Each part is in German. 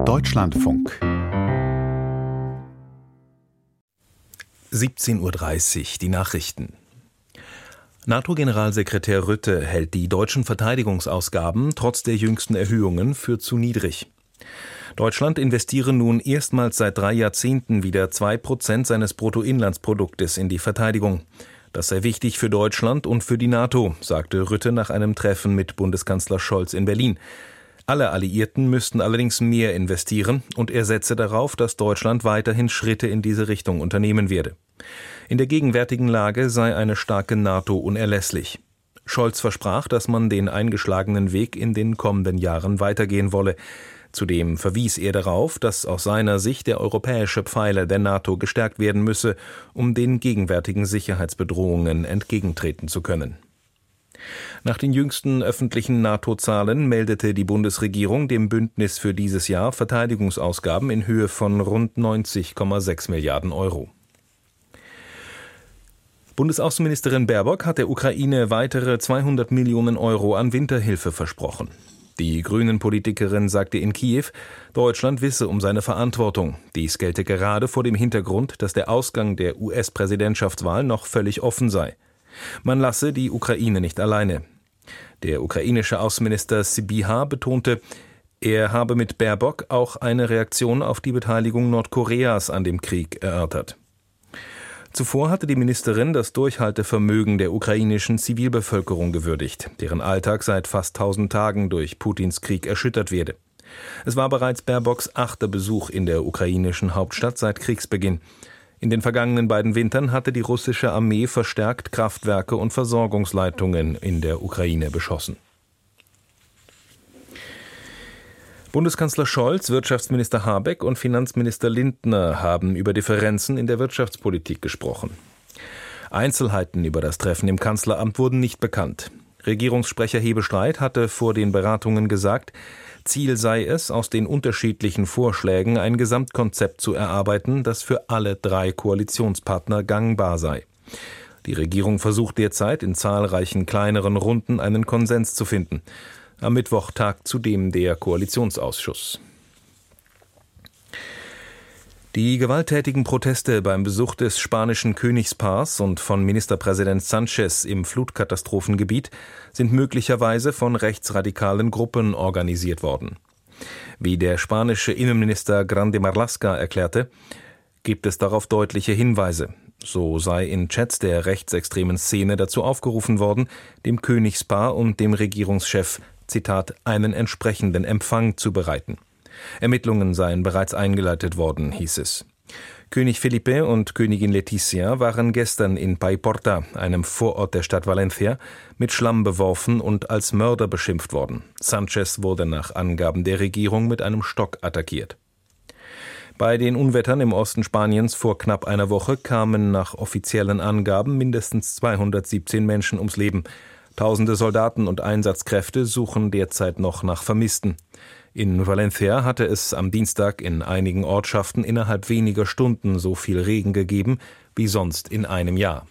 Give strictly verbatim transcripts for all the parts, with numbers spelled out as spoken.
Deutschlandfunk. siebzehn Uhr dreißig, die Nachrichten. NATO-Generalsekretär Rutte hält die deutschen Verteidigungsausgaben trotz der jüngsten Erhöhungen für zu niedrig. Deutschland investiere nun erstmals seit drei Jahrzehnten wieder zwei Prozent seines Bruttoinlandsproduktes in die Verteidigung. Das sei wichtig für Deutschland und für die NATO, sagte Rutte nach einem Treffen mit Bundeskanzler Scholz in Berlin. Alle Alliierten müssten allerdings mehr investieren und er setze darauf, dass Deutschland weiterhin Schritte in diese Richtung unternehmen werde. In der gegenwärtigen Lage sei eine starke NATO unerlässlich. Scholz versprach, dass man den eingeschlagenen Weg in den kommenden Jahren weitergehen wolle. Zudem verwies er darauf, dass aus seiner Sicht der europäische Pfeiler der NATO gestärkt werden müsse, um den gegenwärtigen Sicherheitsbedrohungen entgegentreten zu können. Nach den jüngsten öffentlichen NATO-Zahlen meldete die Bundesregierung dem Bündnis für dieses Jahr Verteidigungsausgaben in Höhe von rund neunzig Komma sechs Milliarden Euro. Bundesaußenministerin Baerbock hat der Ukraine weitere zweihundert Millionen Euro an Winterhilfe versprochen. Die Grünen-Politikerin sagte in Kiew, Deutschland wisse um seine Verantwortung. Dies gelte gerade vor dem Hintergrund, dass der Ausgang der U S-Präsidentschaftswahl noch völlig offen sei. Man lasse die Ukraine nicht alleine. Der ukrainische Außenminister Sybiha betonte, er habe mit Baerbock auch eine Reaktion auf die Beteiligung Nordkoreas an dem Krieg erörtert. Zuvor hatte die Ministerin das Durchhaltevermögen der ukrainischen Zivilbevölkerung gewürdigt, deren Alltag seit fast tausend Tagen durch Putins Krieg erschüttert werde. Es war bereits Baerbocks achter Besuch in der ukrainischen Hauptstadt seit Kriegsbeginn. In den vergangenen beiden Wintern hatte die russische Armee verstärkt Kraftwerke und Versorgungsleitungen in der Ukraine beschossen. Bundeskanzler Scholz, Wirtschaftsminister Habeck und Finanzminister Lindner haben über Differenzen in der Wirtschaftspolitik gesprochen. Einzelheiten über das Treffen im Kanzleramt wurden nicht bekannt. Regierungssprecher Hebestreit hatte vor den Beratungen gesagt, Ziel sei es, aus den unterschiedlichen Vorschlägen ein Gesamtkonzept zu erarbeiten, das für alle drei Koalitionspartner gangbar sei. Die Regierung versucht derzeit in zahlreichen kleineren Runden einen Konsens zu finden. Am Mittwoch tagt zudem der Koalitionsausschuss. Die gewalttätigen Proteste beim Besuch des spanischen Königspaars und von Ministerpräsident Sánchez im Flutkatastrophengebiet sind möglicherweise von rechtsradikalen Gruppen organisiert worden. Wie der spanische Innenminister Grande Marlaska erklärte, gibt es darauf deutliche Hinweise. So sei in Chats der rechtsextremen Szene dazu aufgerufen worden, dem Königspaar und dem Regierungschef Zitat, einen entsprechenden Empfang zu bereiten. Ermittlungen seien bereits eingeleitet worden, hieß es. König Felipe und Königin Letizia waren gestern in Paiporta, einem Vorort der Stadt Valencia, mit Schlamm beworfen und als Mörder beschimpft worden. Sánchez wurde nach Angaben der Regierung mit einem Stock attackiert. Bei den Unwettern im Osten Spaniens vor knapp einer Woche kamen nach offiziellen Angaben mindestens zweihundertsiebzehn Menschen ums Leben. Tausende Soldaten und Einsatzkräfte suchen derzeit noch nach Vermissten. In Valencia hatte es am Dienstag in einigen Ortschaften innerhalb weniger Stunden so viel Regen gegeben wie sonst in einem Jahr.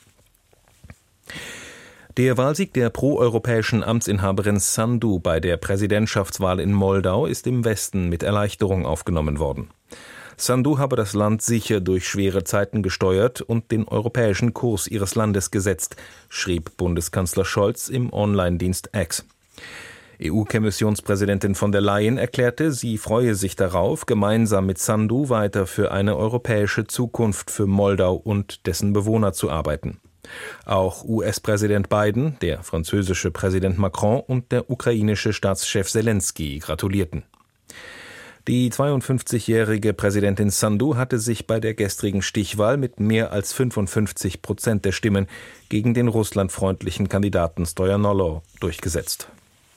Der Wahlsieg der proeuropäischen Amtsinhaberin Sandu bei der Präsidentschaftswahl in Moldau ist im Westen mit Erleichterung aufgenommen worden. Sandu habe das Land sicher durch schwere Zeiten gesteuert und den europäischen Kurs ihres Landes gesetzt, schrieb Bundeskanzler Scholz im Online-Dienst X. E U-Kommissionspräsidentin von der Leyen erklärte, sie freue sich darauf, gemeinsam mit Sandu weiter für eine europäische Zukunft für Moldau und dessen Bewohner zu arbeiten. Auch U S-Präsident Biden, der französische Präsident Macron und der ukrainische Staatschef Selenskyj gratulierten. Die zweiundfünfzigjährige Präsidentin Sandu hatte sich bei der gestrigen Stichwahl mit mehr als fünfundfünfzig Prozent der Stimmen gegen den russlandfreundlichen Kandidaten Stoyanolo durchgesetzt.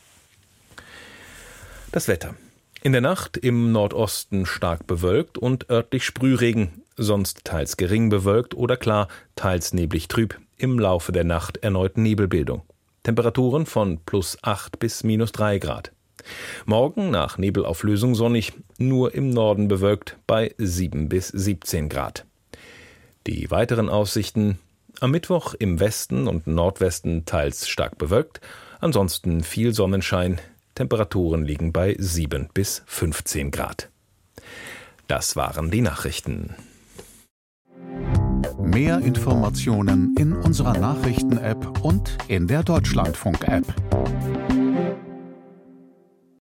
Das Wetter. In der Nacht im Nordosten stark bewölkt und örtlich Sprühregen, sonst teils gering bewölkt oder klar, teils neblig trüb. Im Laufe der Nacht erneut Nebelbildung. Temperaturen von plus acht bis minus drei Grad. Morgen nach Nebelauflösung sonnig, nur im Norden bewölkt bei sieben bis siebzehn Grad. Die weiteren Aussichten: am Mittwoch im Westen und Nordwesten teils stark bewölkt, ansonsten viel Sonnenschein, Temperaturen liegen bei sieben bis fünfzehn Grad. Das waren die Nachrichten. Mehr Informationen in unserer Nachrichten-App und in der Deutschlandfunk-App.